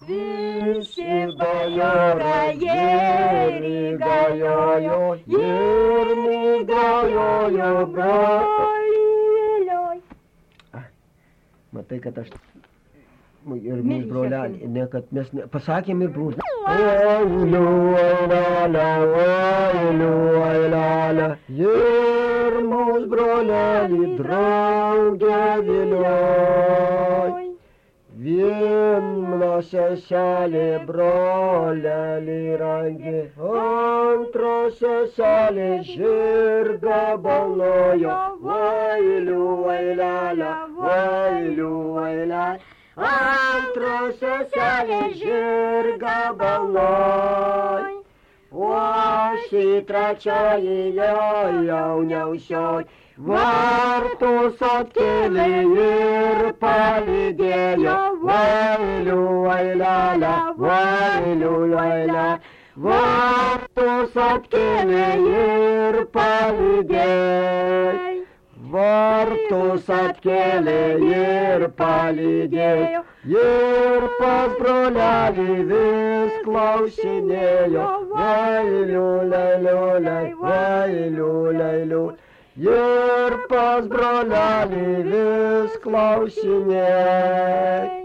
Visi bajorai rigajojo ir migajojo broliai. Matai, kad aš ir mūsų brolelį, ne, kad mes pasakėm ir brūs. Oiliu, ir mūsų brolelį draugė vilioj. Viena seselė brolelį rangė, antra seselė žirgą balnojo. Vailiu, vailelė. Antra seselė žirgą balnoj, o ši trečioji jauniausioj vartus atkėlė ir palydėjo. Vailiu, vailelė, vartus atkėlė ir palydėjo. Vartus atkėlė ir palydėjo, ir pas brolelį vis klausinėjo. Vailiu, ir pas brolelį vis klausinėjo.